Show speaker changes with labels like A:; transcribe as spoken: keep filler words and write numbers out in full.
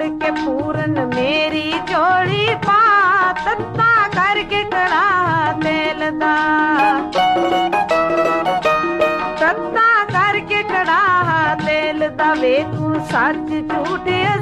A: ਮੁੜ ਕੇ ਪੂਰਨ ਮੇਰੀ ਝੋਲੀ ਪਾ, ਤੱਤਾ ਕਰਕੇ ਕੜਾ ਤੇਲ ਦਾ, ਤੱਤਾ ਕਰਕੇ ਕੜਾ ਤੇਲ ਦਾ, ਵੇਖੂ ਸੱਚ ਝੂਠ